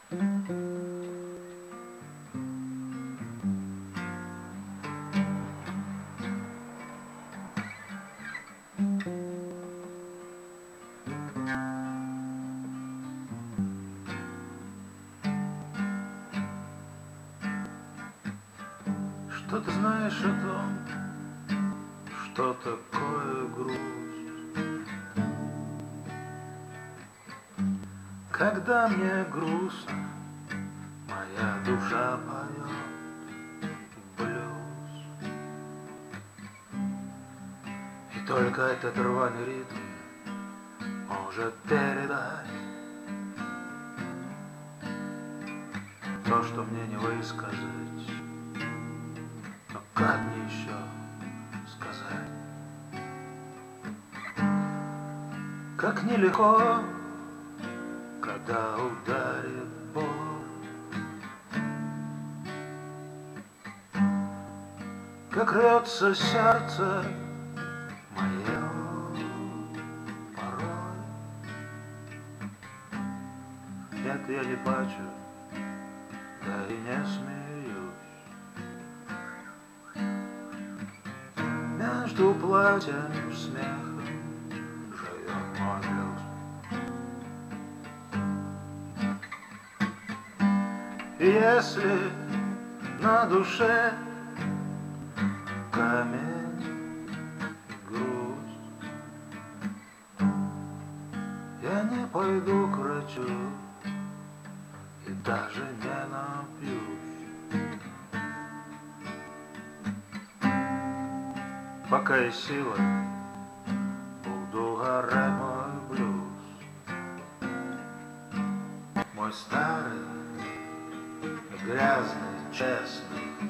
Что ты знаешь о том, что такое грусть? Когда мне грустно, моя душа поет блюз. И только этот рваный ритм может передать то, что мне не высказать. Но как мне еще сказать? Как нелегко, когда ударит боль, как рвется сердце мое порой. Нет, я не плачу, да и не смеюсь. Между плачем и смехом живет мой блюз. И если на душе камень и грусть, я не пойду к врачу и даже не напьюсь. Пока есть сила, буду горать мой блюз. Мой старый, грязный, честный